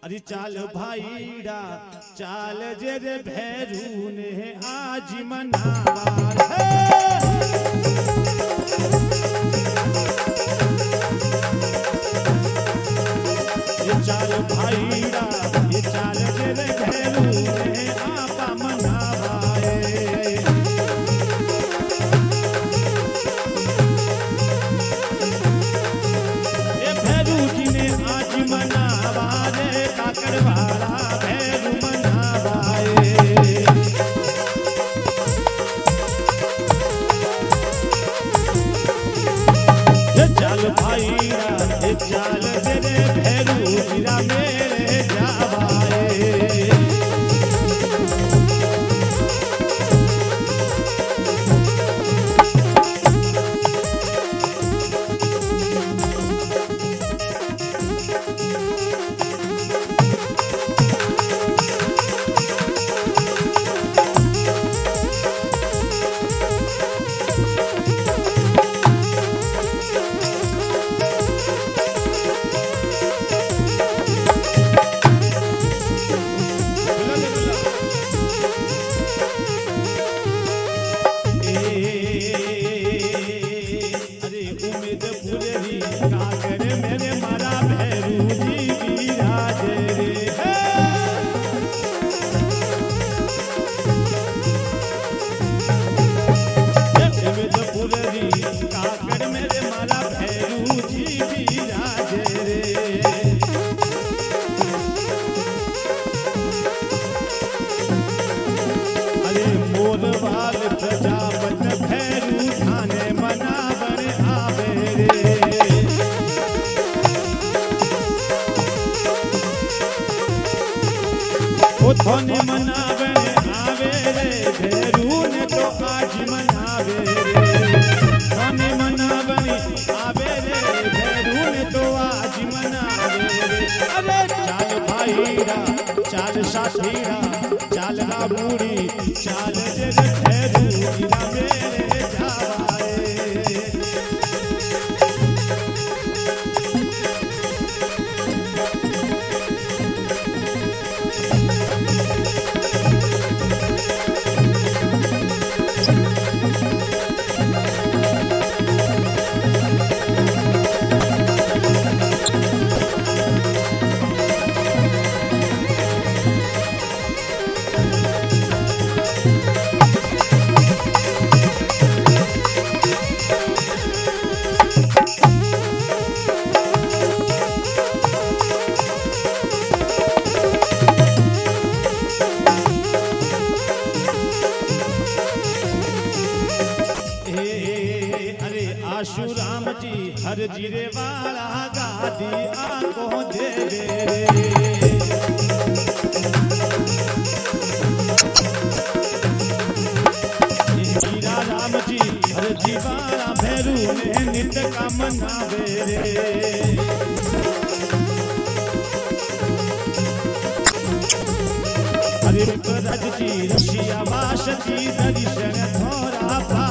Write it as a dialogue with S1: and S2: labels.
S1: अरे चाल भाईड़ा चाल जे रे भैरू ने आज मनावार ये चाल भाईड़ा ये चाल जे रे भैरू ने आपा मनावाए ये भैरू जी ने आज मनावारे काकड़वाड़ा भैरू मनावाए ये चाल भाईड़ा ये चाल तेरे भैरू जीरा मेरे जावाए प्रजापत भैरू थाने मनावन आवे रे ओ थाने मनावन आवे रे भैरू ने तो आज मनावे रे थाने मनावन आवे रे भैरू ने तो आज मनावे रे अरे चाल भाईड़ा चाल साथीड़ा चाल ना बूढ़ी चाल जे भैरू जीरा मेरे जावाए आशु राम जी हर जीरे वाला गादी आंखों दे रे जीरा राम जी हर जीवाला भैरू ने नित का मनावे रे हरे रज जी ऋषिया वास जी दर्शन थोड़ा